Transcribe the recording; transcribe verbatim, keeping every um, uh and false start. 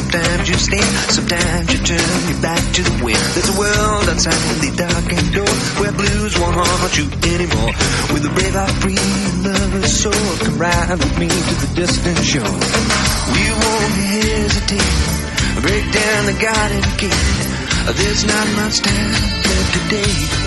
sometimes you stand, sometimes you turn your back to the wind. There's a world outside the darkened door where blues won't haunt you anymore. With a brave heart, free lover's soul, come ride with me to the distant shore. We won't hesitate, break down the garden gate. There's not much time left today.